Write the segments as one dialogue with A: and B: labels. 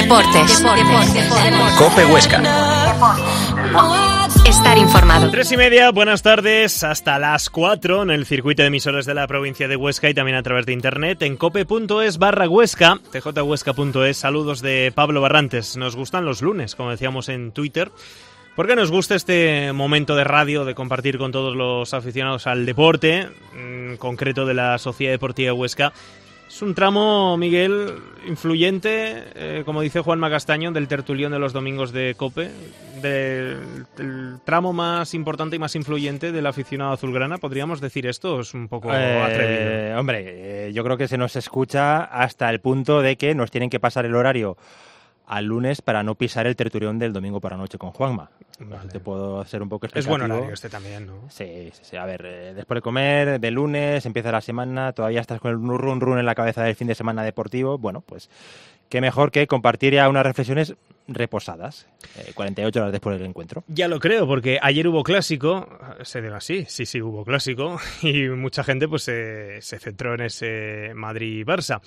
A: Deportes.
B: COPE Huesca.
A: Estar informado.
C: 3:30, buenas tardes, hasta las 4 en el circuito de emisoras de la provincia de Huesca y también a través de internet en cope.es/Huesca, tjhuesca.es. Saludos de Pablo Barrantes. Nos gustan los lunes, como decíamos en Twitter, porque nos gusta este momento de radio, de compartir con todos los aficionados al deporte, en concreto de la Sociedad Deportiva Huesca. Es un tramo, Miguel, influyente, como dice Juanma Castaño, del tertulión de los domingos de COPE, del tramo más importante y más influyente del aficionado azulgrana. ¿Podríamos decir esto? Es un poco atrevido.
D: Hombre, yo creo que se nos escucha hasta el punto de que nos tienen que pasar el horario al lunes para no pisar el tertulión del domingo por la noche con Juanma.
C: Vale.
D: Te puedo hacer un poco explicativo.
C: Es buen horario este también, ¿no?
D: Sí. A ver, después de comer, de lunes, empieza la semana, todavía estás con el run en la cabeza del fin de semana deportivo. Bueno, pues qué mejor que compartir ya unas reflexiones reposadas, 48 horas después del encuentro.
C: Ya lo creo, porque ayer hubo clásico, se diga así, sí, hubo clásico, y mucha gente pues se centró en ese Madrid-Barça.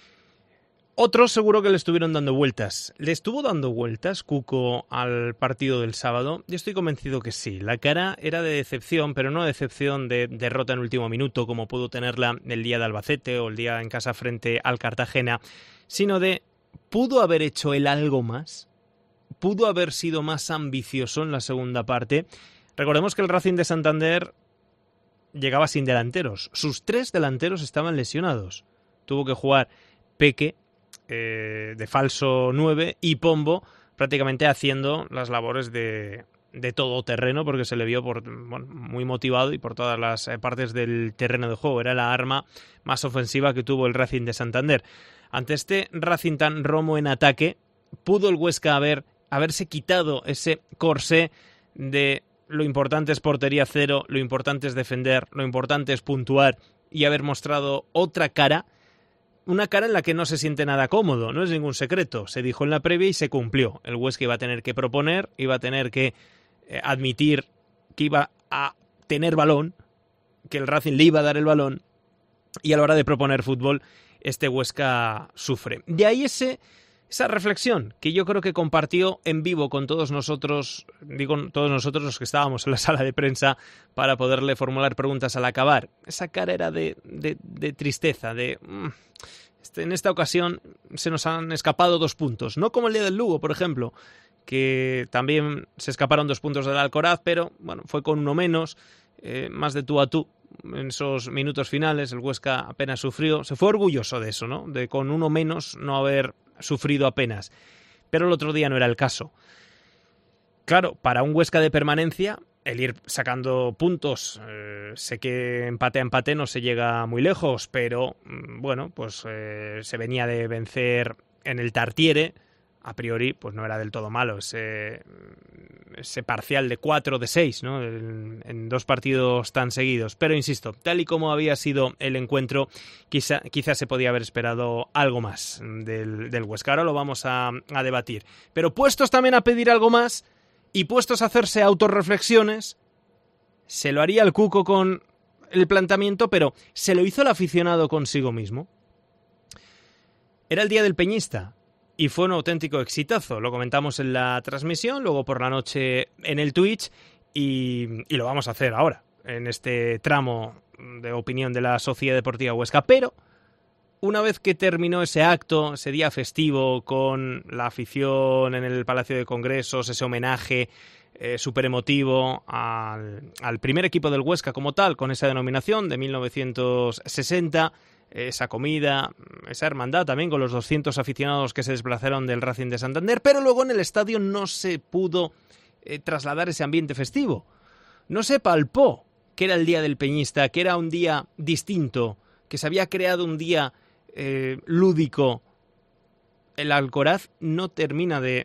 C: Otros seguro que le estuvieron dando vueltas. ¿Le estuvo dando vueltas Cuco al partido del sábado? Yo estoy convencido que sí. La cara era de decepción, pero no decepción de derrota en último minuto, como pudo tenerla el día de Albacete o el día en casa frente al Cartagena, sino de ¿pudo haber hecho él algo más? ¿Pudo haber sido más ambicioso en la segunda parte? Recordemos que el Racing de Santander llegaba sin delanteros. Sus 3 delanteros estaban lesionados. Tuvo que jugar Peque de falso 9 y Pombo prácticamente haciendo las labores de todoterreno, porque se le vio muy motivado y por todas las partes del terreno de juego. Era la arma más ofensiva que tuvo el Racing de Santander. Ante este Racing tan romo en ataque, pudo el Huesca haberse quitado ese corsé de lo importante es portería cero, lo importante es defender, lo importante es puntuar, y haber mostrado otra cara. Una cara en la que no se siente nada cómodo, no es ningún secreto. Se dijo en la previa y se cumplió. El Huesca iba a tener que proponer, iba a tener que admitir que iba a tener balón, que el Racing le iba a dar el balón, y a la hora de proponer fútbol, este Huesca sufre. De ahí esa reflexión que yo creo que compartió en vivo con todos nosotros, digo todos nosotros los que estábamos en la sala de prensa, para poderle formular preguntas al acabar. Esa cara era de tristeza, en esta ocasión se nos han escapado 2 puntos, no como el día del Lugo, por ejemplo, que también se escaparon 2 puntos del Alcoraz, pero bueno, fue con uno menos, más de tú a tú en esos minutos finales. El Huesca apenas sufrió, se fue orgulloso de eso, ¿no? De con uno menos no haber sufrido apenas, pero el otro día no era el caso. Claro, para un Huesca de permanencia, el ir sacando puntos, sé que empate a empate no se llega muy lejos, pero bueno, pues se venía de vencer en el Tartiere, a priori pues no era del todo malo ese parcial de 4-6, ¿no? en 2 partidos tan seguidos, pero insisto, tal y como había sido el encuentro, quizá se podía haber esperado algo más del Huesca. Ahora lo vamos a debatir, pero puestos también a pedir algo más y puestos a hacerse autorreflexiones, se lo haría el Cuco con el planteamiento, pero se lo hizo el aficionado consigo mismo. Era el día del peñista y fue un auténtico exitazo. Lo comentamos en la transmisión, luego por la noche en el Twitch y lo vamos a hacer ahora, en este tramo de opinión de la Sociedad Deportiva Huesca. Pero una vez que terminó ese acto, ese día festivo con la afición en el Palacio de Congresos, ese homenaje súper emotivo al primer equipo del Huesca como tal, con esa denominación de 1960, esa comida, esa hermandad también con los 200 aficionados que se desplazaron del Racing de Santander, pero luego en el estadio no se pudo trasladar ese ambiente festivo. No se palpó que era el día del peñista, que era un día distinto, que se había creado un día lúdico. El Alcoraz no termina de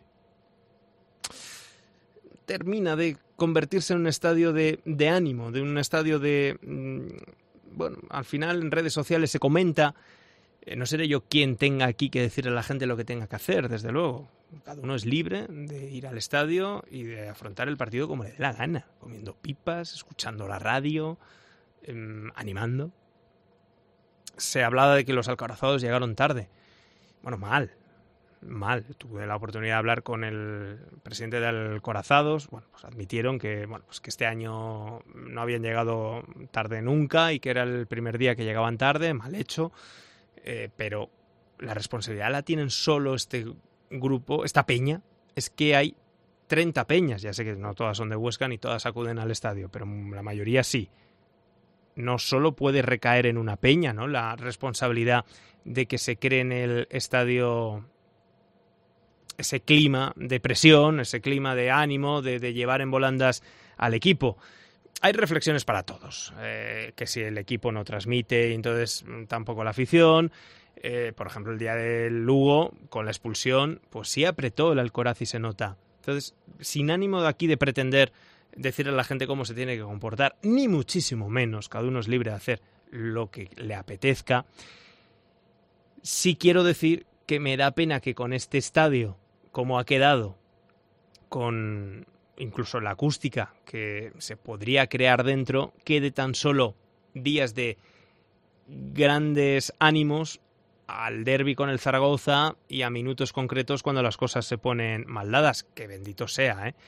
C: convertirse en un estadio de ánimo, de un estadio de... Bueno, al final en redes sociales se comenta, no seré yo quien tenga aquí que decirle a la gente lo que tenga que hacer, desde luego. Cada uno es libre de ir al estadio y de afrontar el partido como le dé la gana, comiendo pipas, escuchando la radio, animando. Se hablaba de que los alcorazados llegaron tarde. Bueno, mal. mal. Tuve la oportunidad de hablar con el presidente del Alcorazados. Bueno, pues admitieron que, bueno, pues que este año no habían llegado tarde nunca y que era el primer día que llegaban tarde, mal hecho. Pero la responsabilidad la tienen solo este grupo, esta peña. Es que hay 30 peñas. Ya sé que no todas son de Huesca ni todas acuden al estadio, pero la mayoría sí. No solo puede recaer en una peña, ¿no?, la responsabilidad de que se cree en el estadio ese clima de presión, ese clima de ánimo, de llevar en volandas al equipo. Hay reflexiones para todos, que si el equipo no transmite, entonces tampoco la afición. Por ejemplo, el día del Lugo, con la expulsión, pues sí apretó el Alcoraz y se nota. Entonces, sin ánimo de aquí de pretender decirle a la gente cómo se tiene que comportar, ni muchísimo menos, cada uno es libre de hacer lo que le apetezca. Sí quiero decir que me da pena que con este estadio, como ha quedado, con incluso la acústica que se podría crear dentro, quede tan solo días de grandes ánimos al derbi con el Zaragoza y a minutos concretos cuando las cosas se ponen mal dadas, que bendito sea, ¿eh?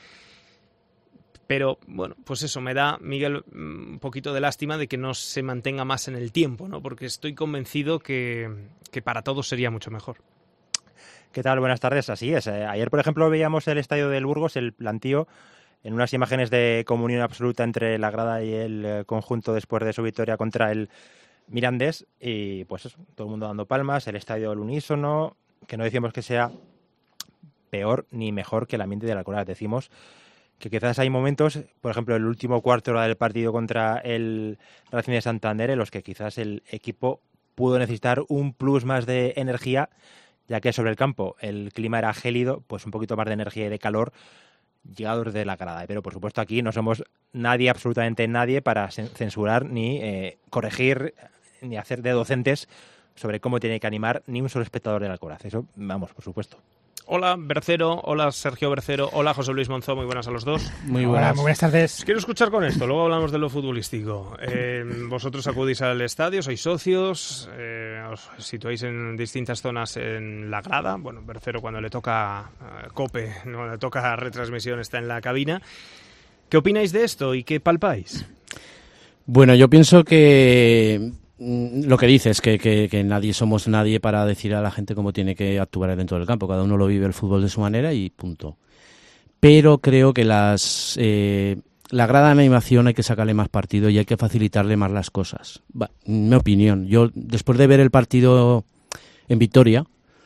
C: Pero, bueno, pues eso, me da, Miguel, un poquito de lástima de que no se mantenga más en el tiempo, ¿no? Porque estoy convencido que para todos sería mucho mejor.
D: ¿Qué tal? Buenas tardes, así es. Ayer, por ejemplo, veíamos el estadio del Burgos, el plantío, en unas imágenes de comunión absoluta entre la grada y el conjunto después de su victoria contra el Mirandés, y pues eso, todo el mundo dando palmas, el estadio al unísono, que no decimos que sea peor ni mejor que el ambiente del Alcoraz, decimos que quizás hay momentos, por ejemplo, el último cuarto hora del partido contra el Racing de Santander, en los que quizás el equipo pudo necesitar un plus más de energía, ya que sobre el campo el clima era gélido, pues un poquito más de energía y de calor llegado desde la grada. Pero por supuesto aquí no somos nadie, absolutamente nadie, para censurar ni corregir ni hacer de docentes sobre cómo tiene que animar ni un solo espectador del Alcoraz. Eso, vamos, por supuesto.
C: Hola, Bercero. Hola, Sergio Bercero. Hola, José Luis Monzó. Muy buenas a los dos.
A: Muy buenas. Hola, muy buenas tardes.
C: Os quiero escuchar con esto. Luego hablamos de lo futbolístico. Vosotros acudís al estadio, sois socios, os situáis en distintas zonas en la grada. Bueno, Bercero cuando le toca COPE, no le toca retransmisión, está en la cabina. ¿Qué opináis de esto y qué palpáis?
A: Bueno, yo pienso que lo que dices, que nadie somos nadie para decir a la gente cómo tiene que actuar dentro del campo. Cada uno lo vive el fútbol de su manera y punto. Pero creo que la grada de animación hay que sacarle más partido y hay que facilitarle más las cosas. Mi opinión. Yo, después de ver el partido en Vitoria,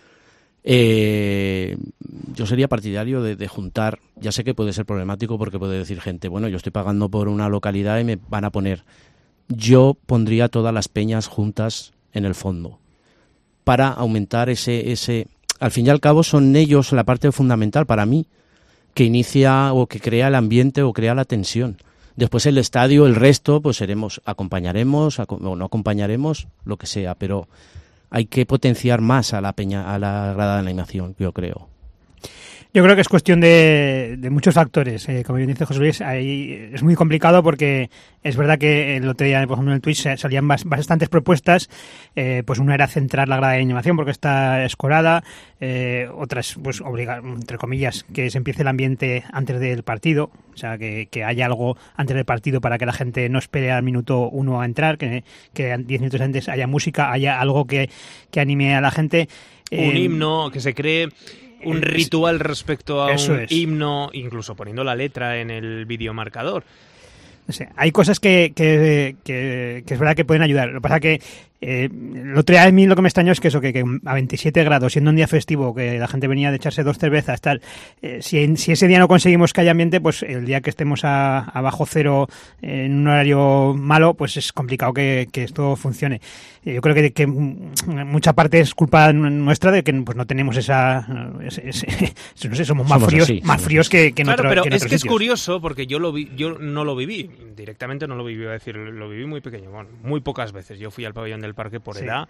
A: yo sería partidario de juntar. Ya sé que puede ser problemático porque puede decir gente, bueno, yo estoy pagando por una localidad y me van a poner... Yo pondría todas las peñas juntas en el fondo para aumentar ese... Al fin y al cabo son ellos la parte fundamental para mí, que inicia o que crea el ambiente o crea la tensión. Después el estadio, el resto, pues acompañaremos o no acompañaremos, lo que sea, pero hay que potenciar más a la peña, a la grada de animación, yo creo.
E: Yo creo que es cuestión de muchos factores. Como bien dice José Luis, ahí es muy complicado porque es verdad que el otro día, por ejemplo, en el Twitch salían bastantes propuestas. Pues una era centrar la grada de animación porque está escorada. Otras, pues obligar, entre comillas, que se empiece el ambiente antes del partido. O sea, que haya algo antes del partido para que la gente no espere al minuto 1 a entrar, que 10 minutos antes haya música, haya algo que anime a la gente.
C: Un himno, que se cree... un ritual respecto a un himno, incluso poniendo la letra en el videomarcador.
E: No sé, hay cosas que es verdad que pueden ayudar. Lo que pasa que el otro día a mí lo que me extrañó es que que a 27 grados, siendo un día festivo, que la gente venía de echarse 2 cervezas, tal, si ese día no conseguimos que haya ambiente, pues el día que estemos a bajo cero en un horario malo, pues es complicado que esto funcione. Yo creo que mucha parte es culpa nuestra de que pues no tenemos no sé, somos más fríos que en
C: claro, pero
E: en
C: es
E: otros
C: que
E: sitios.
C: Es curioso porque yo no lo viví, directamente no lo viví, iba a decir, lo viví muy pequeño, bueno, muy pocas veces. Yo fui al pabellón del Parque por edad.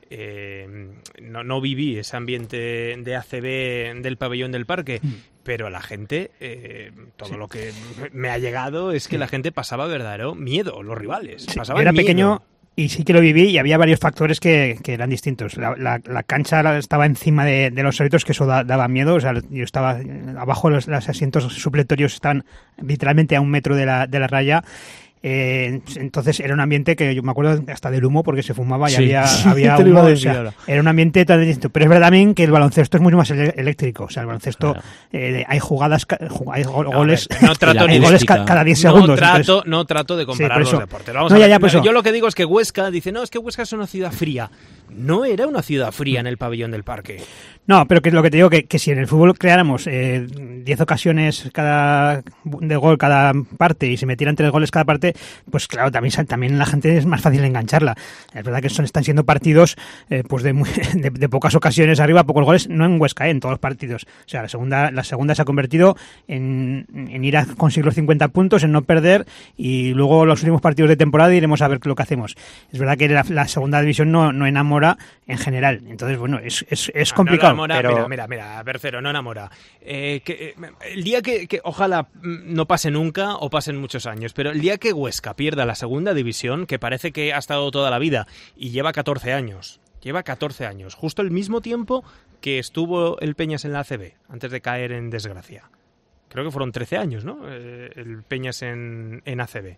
C: No viví ese ambiente de ACB del pabellón del Parque, pero la gente, todo lo que me ha llegado es que la gente pasaba verdadero miedo, los rivales.
E: Yo era pequeño, Y sí que lo viví y había varios factores que eran distintos. La cancha estaba encima de los árbitros, que eso daba miedo. O sea, yo estaba abajo, los asientos supletorios estaban literalmente a 1 metro de la raya. Entonces era un ambiente que yo me acuerdo hasta del humo, porque se fumaba y había humo. O sea, era un ambiente tan distinto. Pero es verdad también que el baloncesto es mucho más eléctrico. O sea, el baloncesto, hay jugadas, hay goles, goles cada 10 segundos.
C: No trato de comparar los deportes. Vamos yo lo que digo es que Huesca dice, no, es que Huesca es una ciudad fría. No era una ciudad fría en el pabellón del Parque.
E: No, pero que lo que te digo, que si en el fútbol creáramos 10 ocasiones de gol cada parte y se metieran 3 goles cada parte, pues claro, también la gente es más fácil engancharla. Es verdad que están siendo partidos pues de pocas ocasiones arriba, pocos goles, no en Huesca, en todos los partidos. O sea, la segunda se ha convertido en ir a conseguir los 50 puntos, en no perder, y luego los últimos partidos de temporada iremos a ver lo que hacemos. Es verdad que la segunda división no enamora en general. Entonces, bueno, es complicado.
C: No enamora, pero... Mira, Bercero, no enamora. El día que ojalá no pase nunca o pasen muchos años, pero el día que Huesca pierda la segunda división, que parece que ha estado toda la vida y lleva 14 años, justo el mismo tiempo que estuvo el Peñas en la ACB, antes de caer en desgracia. Creo que fueron 13 años, ¿no? El Peñas en ACB.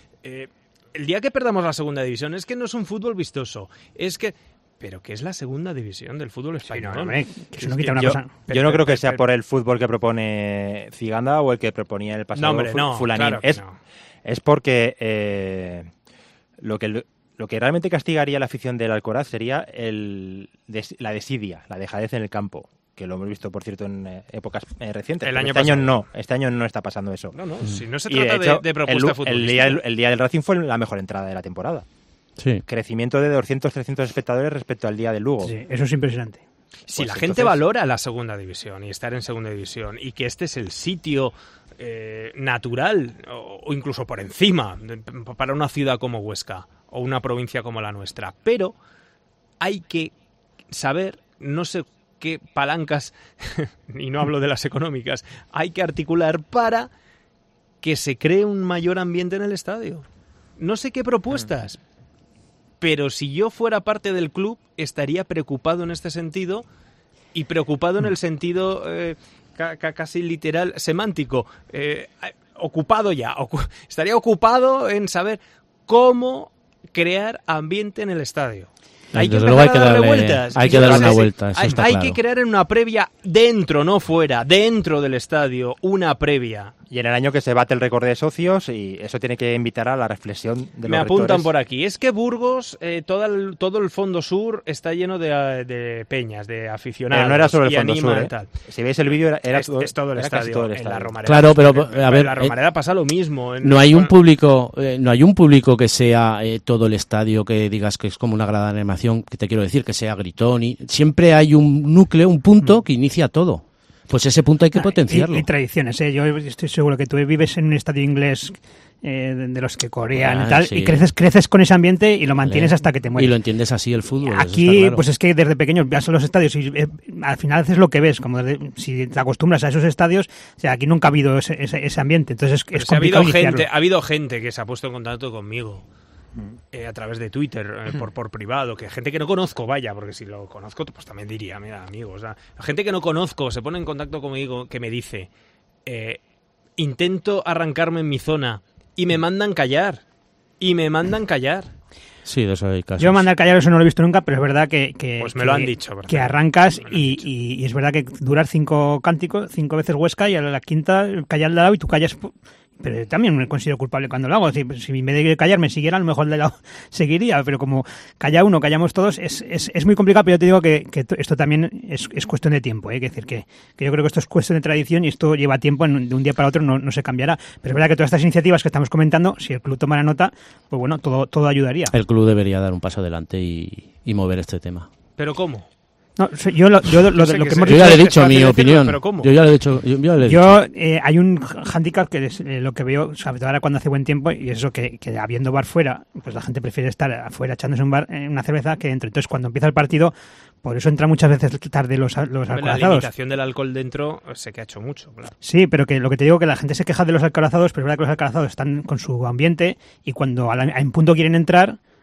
C: El día que perdamos la segunda división es que no es un fútbol vistoso, pero que es la segunda división del fútbol español.
D: Yo no creo que sea por el fútbol que propone Ciganda o el que proponía el pasado Fulanín. Claro es porque lo que realmente castigaría a la afición del Alcoraz sería la desidia, la dejadez en el campo, que lo hemos visto, por cierto, en épocas recientes. Este año no está pasando eso.
C: Si no se trata de propuesta futbolística.
D: El día del Racing fue la mejor entrada de la temporada.
A: Sí.
D: Crecimiento de 200-300 espectadores respecto al día del Lugo.
E: Sí, eso es impresionante.
C: Si la gente valora la segunda división y estar en segunda división, y que este es el sitio natural o incluso por encima para una ciudad como Huesca o una provincia como la nuestra, pero hay que saber, no sé qué palancas, y no hablo de las económicas, hay que articular para que se cree un mayor ambiente en el estadio. No sé qué propuestas, pero si yo fuera parte del club estaría preocupado en este sentido, y preocupado en el sentido casi literal, semántico, ocupado ya, estaría ocupado en saber cómo crear ambiente en el estadio. Hay que empezar a darle vueltas.
A: Hay que darle una vuelta, eso está
C: hay
A: claro.
C: que crear en una previa dentro, no fuera, dentro del estadio, una previa.
D: Y en el año que se bate el récord de socios, y eso tiene que invitar a la reflexión de los
C: Me apuntan
D: rectores.
C: por aquí. Es que Burgos, todo el fondo sur está lleno de peñas, de aficionados.
D: Pero no era solo el fondo sur,
C: tal.
D: Si veis el vídeo,
C: Es todo el estadio.
D: Todo el estadio.
C: En la Romareda.
A: Claro, pero a ver,
C: en la Romareda pasa lo mismo.
A: No hay un público que sea todo el estadio, que digas que es como una grada de animación, que te quiero decir, que sea gritón. Y siempre hay un núcleo, un punto que inicia todo. Pues ese punto hay que potenciarlo.
E: Y tradiciones, Yo estoy seguro que tú vives en un estadio inglés de los que corean y tal,
A: sí.
E: Y creces con ese ambiente y lo mantienes hasta que te mueres.
A: Y lo entiendes así el fútbol.
E: Aquí, claro. Pues es que desde pequeño vas a los estadios y al final haces lo que ves, como si te acostumbras a esos estadios. O sea, aquí nunca ha habido ese ambiente, entonces es complicado iniciarlo.
C: Ha habido gente que se ha puesto en contacto conmigo a través de Twitter, por privado, que gente que no conozco, vaya, porque si lo conozco, pues también diría, mira, amigos, o sea, gente que no conozco se pone en contacto conmigo, que me dice, intento arrancarme en mi zona y me mandan callar,
A: Sí, de eso hay casos.
E: Yo mandar callar eso no lo he visto nunca, pero es verdad que
C: pues me lo han dicho,
E: que arrancas y es verdad que durar 5 cánticos, 5 veces Huesca, y a la quinta callar al lado y tú callas. Pero también me considero culpable cuando lo hago. Si en vez de callar me siguiera, a lo mejor el de lado seguiría. Pero como calla uno, callamos todos, es muy complicado. Pero yo te digo que esto también es cuestión de tiempo. Es decir, que yo creo que esto es cuestión de tradición y esto lleva tiempo. De un día para otro no se cambiará. Pero es verdad que todas estas iniciativas que estamos comentando, si el club tomara nota, pues bueno, todo ayudaría.
A: El club debería dar un paso adelante y mover este tema.
C: ¿Pero cómo?
E: No, yo lo que hemos
A: Yo
E: dicho,
A: ya le he dicho mi
C: decirlo,
A: opinión.
C: ¿pero cómo?
A: Yo ya le he dicho.
E: Hay un hándicap que es lo que veo, sobre todo ahora cuando hace buen tiempo, y es eso que habiendo bar fuera, pues la gente prefiere estar afuera echándose una cerveza que dentro. Entonces, cuando empieza el partido, por eso entra muchas veces tarde los alcoholizados.
C: La limitación del alcohol dentro sé que ha hecho mucho, claro.
E: Sí, pero que lo que te digo, que la gente se queja de los alcoholizados, pero es verdad que los alcoholizados están con su ambiente y cuando en punto quieren entrar,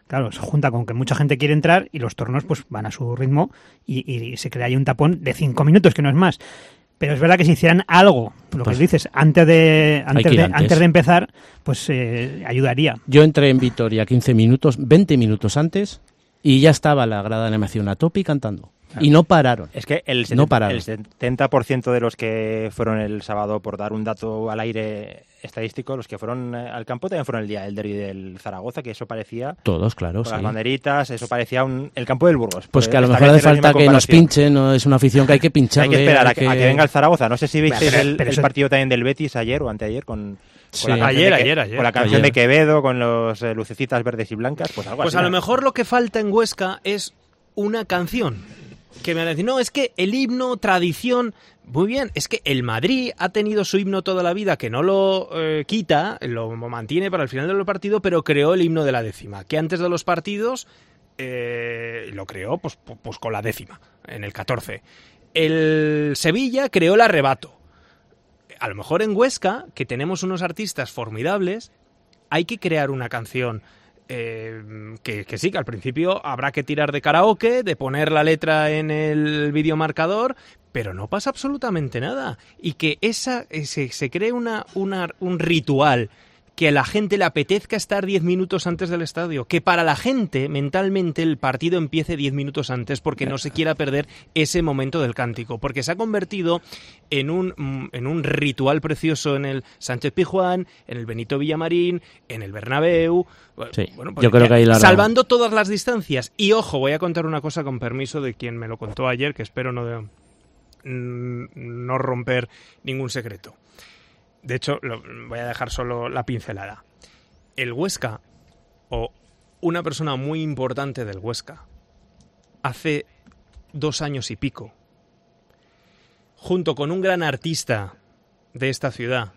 E: claro, se junta con que mucha gente quiere entrar y los tornos pues van a su ritmo y se crea ahí un tapón de 5 minutos, que no es más. Pero es verdad que si hicieran algo, lo
A: Pues,
E: que dices, antes de
A: antes.
E: empezar, pues ayudaría.
A: Yo entré en Vitoria 15 minutos, 20 minutos antes, y ya estaba la grada animación a tope y cantando. Y no pararon.
D: Es que el
A: No pararon.
D: 70% de los que fueron el sábado, por dar un dato al aire estadístico, los que fueron al campo también fueron el día del derbi del Zaragoza, que eso parecía,
A: Todos, claro,
D: con
A: sí.
D: las banderitas, eso parecía el campo del Burgos.
A: Pues que a lo
D: Esta
A: mejor
D: vez
A: hace
D: es la
A: falta
D: misma
A: que nos
D: comparación.
A: pinchen, ¿no? Es una afición que hay que pincharle.
D: Hay que esperar a
A: hay
D: que venga el Zaragoza. No sé si visteis
E: Pero
D: el
E: eso-
D: partido también del Betis ayer o anteayer con
A: Sí.
D: la canción
C: Ayer.
D: con la canción
A: Ayer.
D: de Quevedo, con los lucecitas verdes y blancas, pues algo
C: Pues
D: así.
C: a lo mejor lo que falta en Huesca es una canción. Que me van a decir, no, es que el himno, tradición... Muy bien, es que el Madrid ha tenido su himno toda la vida, que no lo quita, lo mantiene para el final del partido, pero creó el himno de la décima, que antes de los partidos lo creó pues con la décima, en el 14. El Sevilla creó el arrebato. A lo mejor en Huesca, que tenemos unos artistas formidables, hay que crear una canción que sí, que al principio habrá que tirar de karaoke, de poner la letra en el videomarcador, pero no pasa absolutamente nada. Y que se cree un ritual, que a la gente le apetezca estar 10 minutos antes del estadio, que para la gente mentalmente el partido empiece 10 minutos antes porque no se quiera perder ese momento del cántico, porque se ha convertido en un ritual precioso en el Sánchez Pizjuán, en el Benito Villamarín, en el Bernabéu.
A: Sí,
C: Bueno, pues
A: yo creo que ahí la
C: salvando todas las distancias. Y ojo, voy a contar una cosa con permiso de quien me lo contó ayer, que espero no romper ningún secreto. De hecho, voy a dejar solo la pincelada. El Huesca, o una persona muy importante del Huesca, hace 2 años y pico, junto con un gran artista de esta ciudad,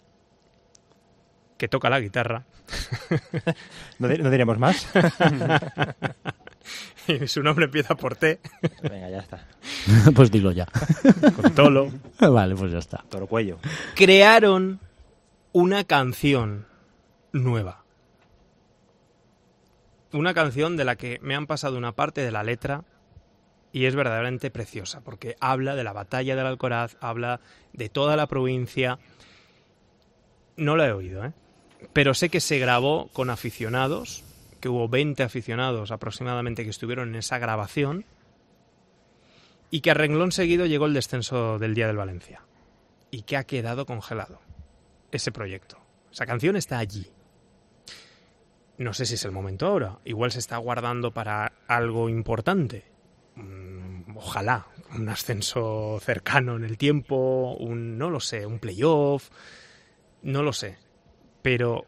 C: que toca la guitarra,
D: ¿No diremos más?
C: y su nombre empieza por T,
D: Venga, ya está.
A: Pues dilo ya.
C: con Tolo,
A: Vale, pues ya está.
D: Toro Cuello.
C: crearon una canción nueva. Una canción de la que me han pasado una parte de la letra y es verdaderamente preciosa, porque habla de la batalla del Alcoraz, habla de toda la provincia. No la he oído, pero sé que se grabó con aficionados, que hubo 20 aficionados aproximadamente que estuvieron en esa grabación, y que a renglón seguido llegó el descenso del Día del Valencia, y que ha quedado congelado ese proyecto. Esa canción está allí. No sé si es el momento ahora. Igual se está guardando para algo importante. Ojalá. Un ascenso cercano en el tiempo. No lo sé. Un playoff. No lo sé. Pero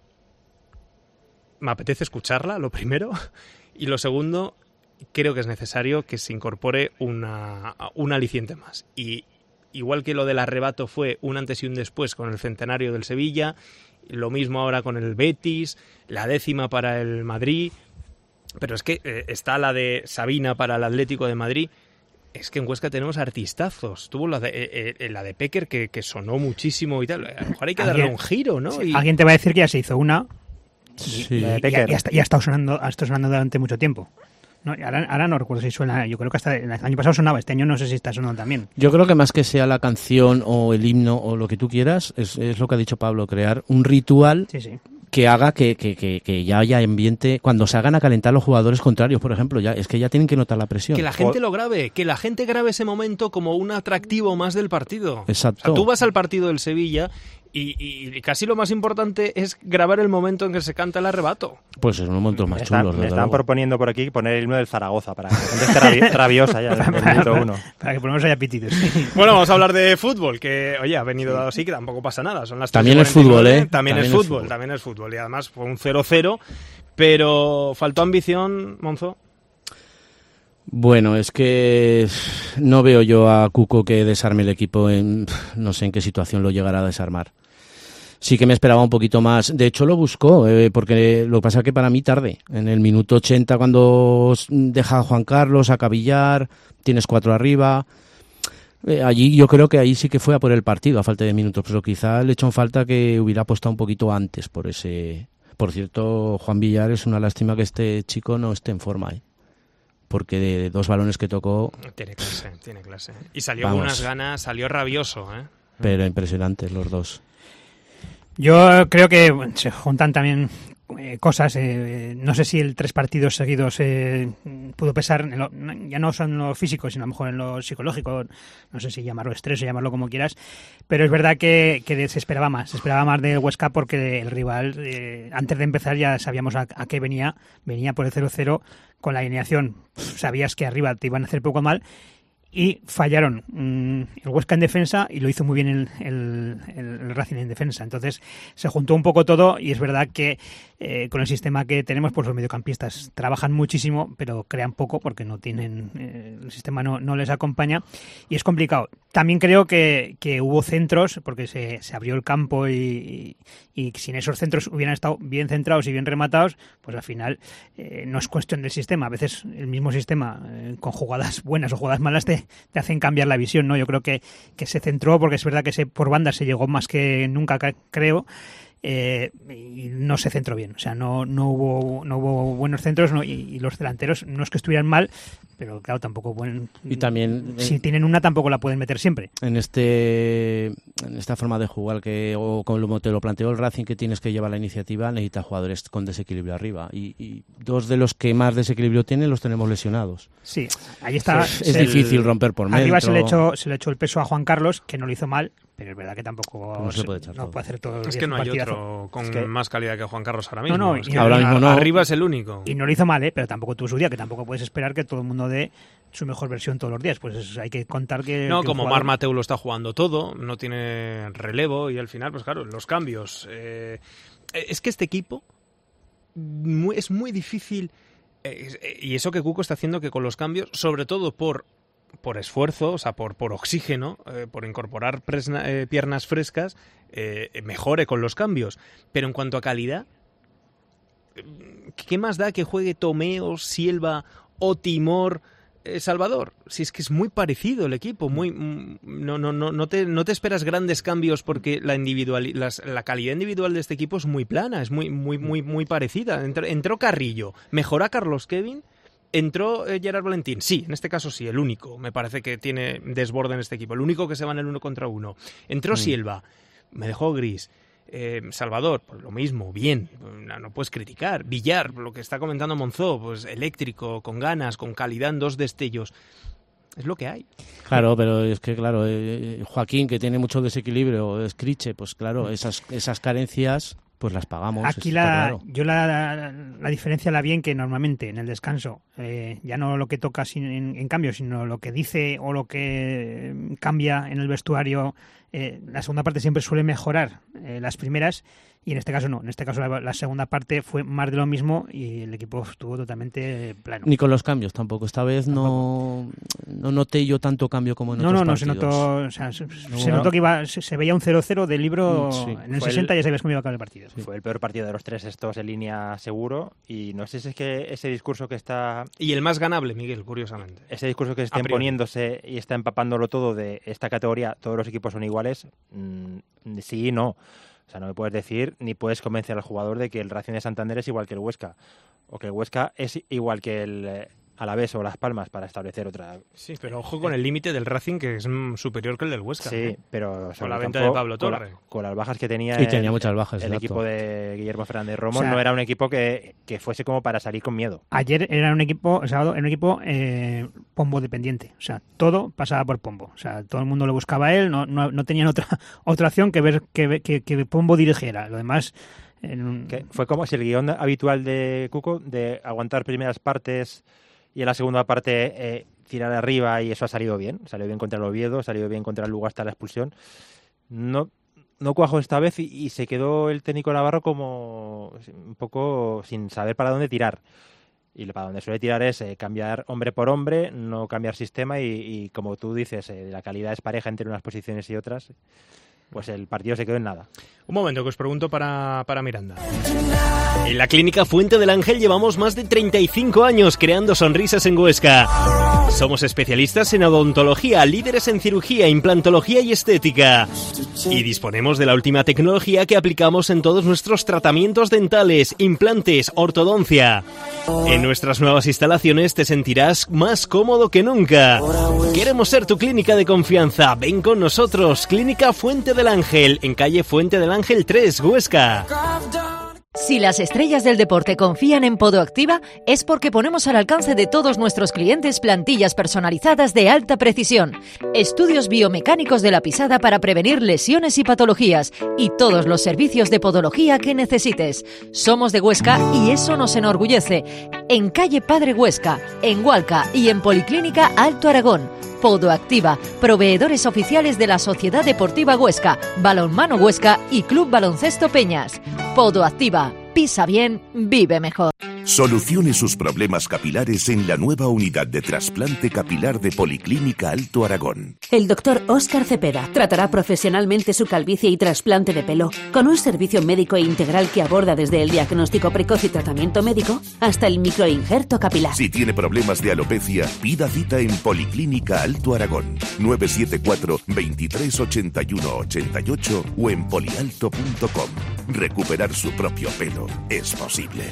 C: me apetece escucharla, lo primero. Y lo segundo, creo que es necesario que se incorpore un aliciente más. Y igual que lo del arrebato fue un antes y un después con el centenario del Sevilla, lo mismo ahora con el Betis, la 10ª para el Madrid, pero es que está la de Sabina para el Atlético de Madrid. Es que en Huesca tenemos artistazos. Tuvo la de Pecker que sonó muchísimo y tal. A lo mejor hay que darle un giro, ¿no?
E: Sí, alguien te va a decir que ya se hizo una
A: Sí.
E: y ha estado sonando durante mucho tiempo. No, ahora no recuerdo si suena. Yo creo que hasta el año pasado sonaba. Este año no sé si está sonando también.
A: Yo creo que más que sea la canción o el himno o lo que tú quieras, es lo que ha dicho Pablo, crear un ritual
E: Sí.
A: que haga que ya haya ambiente, cuando se hagan a calentar los jugadores contrarios, por ejemplo, es que ya tienen que notar la presión.
C: Que la gente lo grabe, que la gente grabe ese momento como un atractivo más del partido.
A: Exacto.
C: O sea, tú vas al partido del Sevilla y casi lo más importante es grabar el momento en que se canta el arrebato.
A: Pues es uno de los momentos más chulos,
D: Me
A: desde
D: están
A: luego.
D: proponiendo por aquí poner el himno del Zaragoza para que la gente esté rabiosa ya desde el minuto 1.
E: Para que por lo menos haya pitidos.
C: Bueno, vamos a hablar de fútbol, que oye, ha venido dado así, que tampoco pasa nada. Son las
A: También
C: 3:49,
A: es fútbol, ¿eh?
C: También es fútbol. Y además fue un 0-0, pero faltó ambición, Monzo.
A: Bueno, es que no veo yo a Cuco que desarme el equipo no sé en qué situación lo llegará a desarmar. Sí que me esperaba un poquito más. De hecho, lo buscó, porque lo que pasa es que para mí tarde. En el minuto 80, cuando deja a Juan Carlos, a Cavillar, tienes 4 arriba. Allí yo creo que ahí sí que fue a por el partido, a falta de minutos. Pero quizá le echó en falta que hubiera apostado un poquito antes por ese Por cierto, Juan Villar, es una lástima que este chico no esté en forma, porque de 2 balones que tocó...
C: Tiene clase. Y salió con unas ganas, salió rabioso,
A: Pero impresionantes los dos.
E: Yo creo que se juntan también cosas. No sé si el 3 partidos seguidos pudo pesar, ya no solo en lo físico, sino a lo mejor en lo psicológico. No sé si llamarlo estrés o llamarlo como quieras. Pero es verdad que se esperaba más. Se esperaba más de Huesca porque el rival, antes de empezar ya sabíamos a qué venía. Venía por el 0-0 con la alineación. Sabías que arriba te iban a hacer poco mal. Y fallaron el Huesca en defensa y lo hizo muy bien el Racing en defensa. Entonces se juntó un poco todo y es verdad que con el sistema que tenemos, pues los mediocampistas trabajan muchísimo, pero crean poco porque no tienen el sistema no les acompaña y es complicado. También creo que hubo centros, porque se abrió el campo y sin esos centros hubieran estado bien centrados y bien rematados, pues al final no es cuestión del sistema. A veces el mismo sistema, con jugadas buenas o jugadas malas, te hacen cambiar la visión, ¿no? Yo creo que se centró, porque es verdad que por banda se llegó más que nunca, creo, y no se centró bien. O sea, no hubo buenos centros, y los delanteros no es que estuvieran mal, pero claro, tampoco pueden...
A: Y también...
E: si tienen una, tampoco la pueden meter siempre.
A: En esta forma de jugar, o como te lo planteó el Racing, que tienes que llevar la iniciativa, necesita jugadores con desequilibrio arriba. Y 2 de los que más desequilibrio tienen los tenemos lesionados.
E: Sí, ahí está.
A: Es difícil romper por metro.
E: Arriba se le echó el peso a Juan Carlos, que no lo hizo mal, pero es verdad que tampoco
A: no se puede echar todo.
E: Puede hacer todo.
C: Es que no hay otro con más calidad que Juan Carlos ahora mismo.
A: Ahora mismo no.
C: Arriba es el único.
E: Y no lo hizo mal, pero tampoco tuvo su día, que tampoco puedes esperar que todo el mundo dé su mejor versión todos los días. Pues hay que contar que...
C: No, como Marc Mateu lo está jugando todo, no tiene relevo y al final, pues claro, los cambios. Es que este equipo es muy difícil, y eso que Cuco está haciendo, que con los cambios, sobre todo por esfuerzo, o sea, por oxígeno, por incorporar piernas frescas, mejore con los cambios. Pero en cuanto a calidad, ¿qué más da que juegue Tomeo, Silva o Timor, Salvador? Si es que es muy parecido el equipo, no te esperas grandes cambios, porque la calidad individual de este equipo es muy plana, es muy parecida. Entró Carrillo, mejoró a Carlos Kevin. ¿Entró Gerard Valentín? Sí, en este caso sí, el único. Me parece que tiene desborde en este equipo. El único que se va en el 1 contra 1. Entró Silva, me dejó gris. Salvador, pues lo mismo, bien, no puedes criticar. Villar, lo que está comentando Monzó, pues eléctrico, con ganas, con calidad en 2 destellos. Es lo que hay.
A: Claro, pero es que, claro, Joaquín, que tiene mucho desequilibrio, Escriche, pues claro, esas carencias... pues las pagamos.
E: Aquí yo la diferencia la vi en que normalmente en el descanso, ya no lo que toca en cambio, sino lo que dice o lo que cambia en el vestuario, la segunda parte siempre suele mejorar las primeras, y en este caso no. En este caso la segunda parte fue más de lo mismo y el equipo estuvo totalmente plano.
A: Ni con los cambios tampoco. Esta vez no noté yo tanto cambio como en otros partidos.
E: Se notó, o sea, se notó que se veía un 0-0 del libro, sí. En el 60 ya sabías cómo iba a acabar el partido.
D: Sí. Fue el peor partido de los 3 estos en línea, seguro, y no sé si es que ese discurso que está...
C: Y el más ganable, Miguel, curiosamente.
D: Ese discurso que está imponiéndose y está empapándolo todo de esta categoría, todos los equipos son iguales, sí y no. O sea, no me puedes decir ni puedes convencer al jugador de que el Racing de Santander es igual que el Huesca, o que el Huesca es igual que el Alavés o Las Palmas, para establecer otra...
C: Sí, pero ojo con el límite del Racing, que es superior que el del Huesca.
D: Sí, pero...
C: Con la venta de Pablo Torre.
D: Con las bajas que tenía...
A: Y tenía muchas bajas,
D: el equipo de Guillermo Fernández Romo,
E: o sea,
D: no era un equipo que fuese como para salir con miedo.
E: Ayer era un equipo, el sábado, era un equipo Pombo dependiente. O sea, todo pasaba por Pombo. O sea, todo el mundo lo buscaba a él, no tenían otra opción que ver que Pombo dirigiera. Lo demás...
D: Que fue como si el guión habitual de Cuco, de aguantar primeras partes... y en la segunda parte tirar arriba, y eso ha salido bien. Salió bien contra el Oviedo, salió bien contra el Lugo hasta la expulsión. No cuajó esta vez y se quedó el técnico navarro como un poco sin saber para dónde tirar. Y para donde suele tirar es cambiar hombre por hombre, no cambiar sistema, y como tú dices, la calidad es pareja entre unas posiciones y otras. Pues el partido se quedó en nada.
C: Un momento, que os pregunto para Miranda. En la Clínica Fuente del Ángel llevamos más de 35 años creando sonrisas en Huesca. Somos especialistas en odontología, líderes en cirugía, implantología y estética. Y disponemos de la última tecnología que aplicamos en todos nuestros tratamientos dentales, implantes, ortodoncia. En nuestras nuevas instalaciones te sentirás más cómodo que nunca. Queremos ser tu clínica de confianza. Ven con nosotros, Clínica Fuente del Ángel, en calle Fuente del Ángel 3, Huesca.
F: Si las estrellas del deporte confían en Podoactiva, es porque ponemos al alcance de todos nuestros clientes plantillas personalizadas de alta precisión, estudios biomecánicos de la pisada para prevenir lesiones y patologías, y todos los servicios de podología que necesites. Somos de Huesca y eso nos enorgullece. En calle Padre Huesca, en Hualca y en Policlínica Alto Aragón. Podoactiva, proveedores oficiales de la Sociedad Deportiva Huesca, Balonmano Huesca y Club Baloncesto Peñas. Podoactiva, pisa bien, vive mejor.
G: Solucione sus problemas capilares en la nueva unidad de trasplante capilar de Policlínica Alto Aragón.
H: El doctor Óscar Cepeda tratará profesionalmente su calvicie y trasplante de pelo, con un servicio médico e integral que aborda desde el diagnóstico precoz y tratamiento médico hasta el microinjerto capilar.
G: Si tiene problemas de alopecia, pida cita en Policlínica Alto Aragón, 974 23 81 88 o en polialto.com. Recuperar su propio pelo es posible.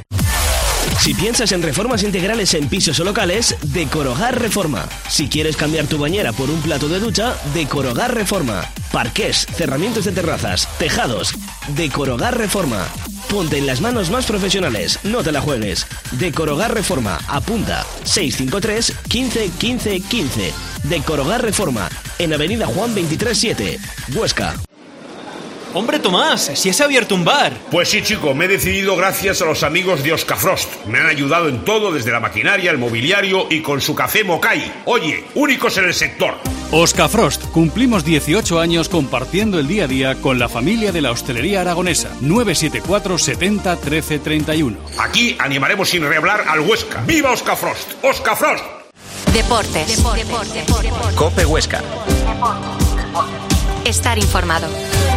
B: Si piensas en reformas integrales en pisos o locales, Decorogar Reforma. Si quieres cambiar tu bañera por un plato de ducha, Decorogar Reforma. Parqués, cerramientos de terrazas, tejados. Decorogar Reforma. Ponte en las manos más profesionales, no te la juegues. Decorogar Reforma, apunta 653 15 15 15. Decorogar Reforma, en Avenida Juan 23-7, Huesca.
C: ¡Hombre, Tomás! ¡Si has abierto un bar!
I: Pues sí, chico, me he decidido gracias a los amigos de Oscafrost. Me han ayudado en todo, desde la maquinaria, el mobiliario y con su café Mokai. Oye, únicos en el sector.
J: Oscafrost, cumplimos 18 años compartiendo el día a día con la familia de la hostelería aragonesa. 974 70 13 31.
I: Aquí animaremos sin rehablar al Huesca. ¡Viva Oscafrost! ¡Oscafrost!
K: Deportes.
B: Cope Huesca.
K: Estar informado.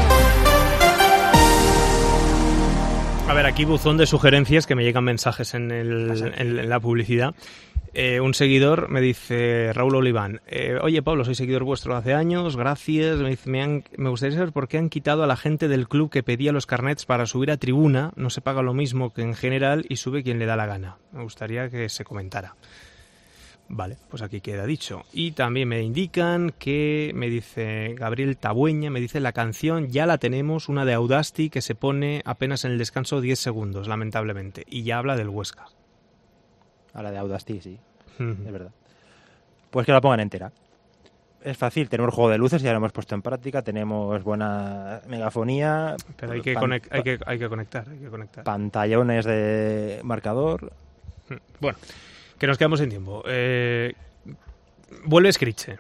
C: A ver, aquí buzón de sugerencias, que me llegan mensajes en la publicidad. Un seguidor me dice, Raúl Oliván, oye Pablo, soy seguidor vuestro hace años, gracias. Me dice, me gustaría saber por qué han quitado a la gente del club que pedía los carnets para subir a tribuna. No se paga lo mismo que en general y sube quien le da la gana. Me gustaría que se comentara. Vale, pues aquí queda dicho. Y también me indican que, me dice Gabriel Tabueña, me dice la canción ya la tenemos, una de Audasti que se pone apenas en el descanso 10 segundos, lamentablemente. Y ya habla del Huesca.
D: A la de Audasti, sí, es verdad. Pues que la pongan entera. Es fácil, tenemos juego de luces, ya lo hemos puesto en práctica, tenemos buena megafonía.
C: Pero hay que conectar.
D: Pantallones de marcador.
C: Bueno. Que nos quedamos sin tiempo. Vuelve Scriche.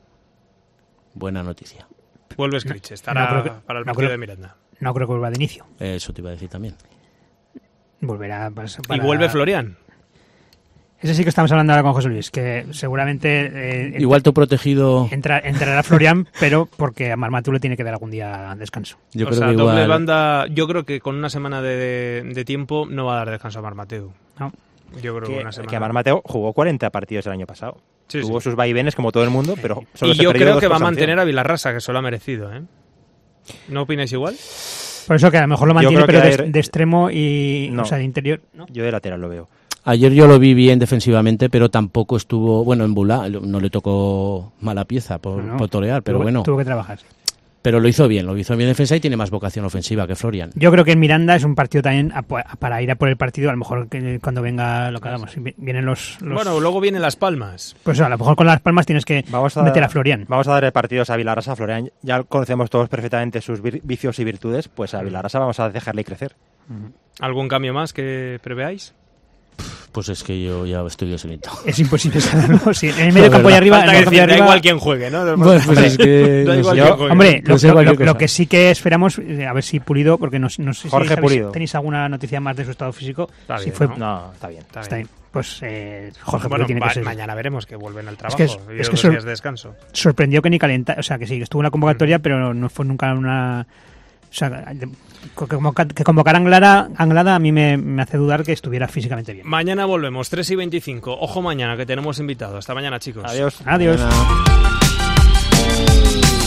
A: Buena noticia.
C: Vuelve Scriche. Estará para el partido de Miranda.
E: No creo que vuelva de inicio.
A: Eso te iba a decir también.
E: Volverá para...
C: Y vuelve Florian.
E: Ese sí que estamos hablando ahora con José Luis, que seguramente...
A: Igual tu protegido...
E: Entrará Florian, pero porque a Marmatu le tiene que dar algún día descanso.
A: Yo creo que igual...
C: doble banda... Yo creo que con una semana de tiempo no va a dar descanso a Marmateu.
E: No.
C: Yo creo que una semana.
D: Que Amar Mateo jugó 40 partidos el año pasado.
C: Sí,
D: tuvo sus vaivenes como todo el mundo, pero solo
C: y yo creo que va a mantener a Vilarrasa, que se lo ha merecido, ¿eh? ¿No opináis igual?
E: Por eso que a lo mejor lo mantiene, pero de extremo y...
D: No,
E: o sea, de interior. ¿No?
D: Yo de lateral lo veo.
A: Ayer yo lo vi bien defensivamente, pero tampoco estuvo... Bueno, en Bulá no le tocó mala pieza por torear, pero bueno...
E: Tuvo que trabajar.
A: Pero lo hizo bien en defensa y tiene más vocación ofensiva que Florian.
E: Yo creo que en Miranda es un partido también para ir a por el partido, a lo mejor que cuando venga lo que hagamos. Vienen los...
C: Bueno, luego vienen Las Palmas.
E: Pues a lo mejor con Las Palmas tienes que meter a Florian.
D: Vamos a darle partidos a Vilarrasa. Florian ya conocemos todos perfectamente sus vicios y virtudes, pues a Vilarrasa vamos a dejarle crecer.
C: ¿Algún cambio más que preveáis?
A: Pues es que yo ya estoy desorientado.
E: Es imposible saberlo. Sí, en el medio campo y arriba...
C: Da igual quien juegue, ¿no?
A: Pues es que...
C: Da igual quien juegue.
E: Hombre, lo que sí que esperamos, a ver si Pulido, porque no sé si tenéis alguna noticia más de su estado físico.
D: Está bien,
E: ¿no?
D: Está bien.
E: Está bien. Pues Jorge
C: bueno,
E: tiene que ser.
C: Mañana veremos que vuelven al trabajo.
E: Es que
C: días de descanso.
E: Sorprendió que ni calenta, o sea, que sí, estuvo en la convocatoria, pero no fue nunca una sea, que convocar a Anglada a mí me hace dudar que estuviera físicamente bien.
C: Mañana volvemos, 3:25. Ojo mañana, que tenemos invitado. Hasta mañana, chicos.
D: Adiós.
E: Adiós.
A: Mañana.